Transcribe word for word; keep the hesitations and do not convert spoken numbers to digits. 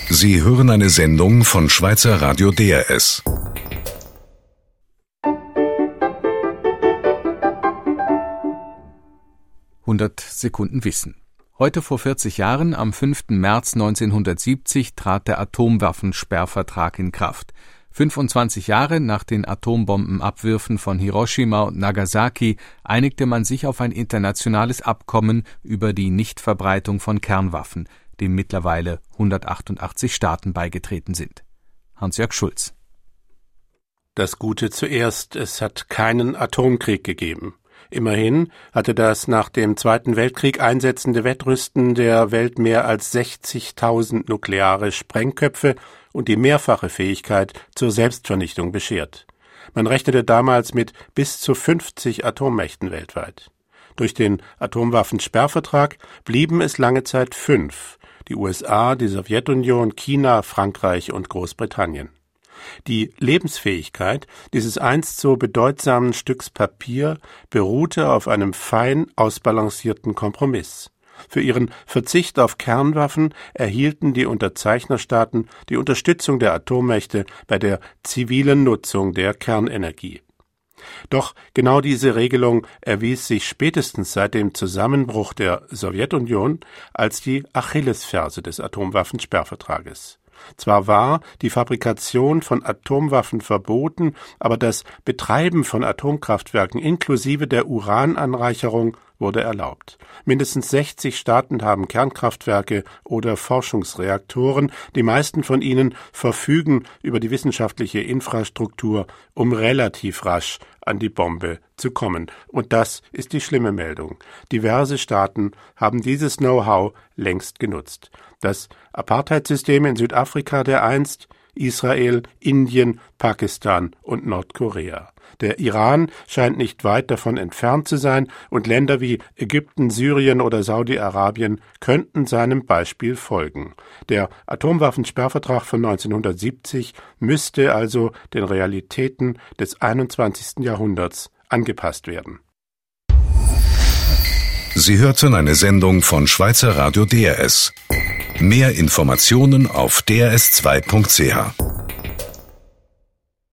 Sie hören eine Sendung von Schweizer Radio D R S. hundert Sekunden Wissen. Heute vor vierzig Jahren, am fünften März neunzehnhundertsiebzig, trat der Atomwaffensperrvertrag in Kraft. fünfundzwanzig Jahre nach den Atombombenabwürfen von Hiroshima und Nagasaki einigte man sich auf ein internationales Abkommen über die Nichtverbreitung von Kernwaffen, dem mittlerweile hundertachtundachtzig Staaten beigetreten sind. Hans-Jörg Schulz. Das Gute zuerst, es hat keinen Atomkrieg gegeben. Immerhin hatte das nach dem Zweiten Weltkrieg einsetzende Wettrüsten der Welt mehr als sechzigtausend nukleare Sprengköpfe und die mehrfache Fähigkeit zur Selbstvernichtung beschert. Man rechnete damals mit bis zu fünfzig Atommächten weltweit. Durch den Atomwaffensperrvertrag blieben es lange Zeit fünf: die U S A, die Sowjetunion, China, Frankreich und Großbritannien. Die Lebensfähigkeit dieses einst so bedeutsamen Stücks Papier beruhte auf einem fein ausbalancierten Kompromiss. Für ihren Verzicht auf Kernwaffen erhielten die Unterzeichnerstaaten die Unterstützung der Atommächte bei der zivilen Nutzung der Kernenergie. Doch genau diese Regelung erwies sich spätestens seit dem Zusammenbruch der Sowjetunion als die Achillesferse des Atomwaffensperrvertrages. Zwar war die Fabrikation von Atomwaffen verboten, aber das Betreiben von Atomkraftwerken inklusive der Urananreicherung wurde erlaubt. Mindestens sechzig Staaten haben Kernkraftwerke oder Forschungsreaktoren. Die meisten von ihnen verfügen über die wissenschaftliche Infrastruktur, um relativ rasch an die Bombe zu kommen. Und das ist die schlimme Meldung. Diverse Staaten haben dieses Know-how längst genutzt. Das Apartheidsystem in Südafrika dereinst, Israel, Indien, Pakistan und Nordkorea. Der Iran scheint nicht weit davon entfernt zu sein, und Länder wie Ägypten, Syrien oder Saudi-Arabien könnten seinem Beispiel folgen. Der Atomwaffensperrvertrag von neunzehnhundertsiebzig müsste also den Realitäten des einundzwanzigsten Jahrhunderts angepasst werden. Sie hörten eine Sendung von Schweizer Radio D R S. Mehr Informationen auf d r s zwei punkt c h.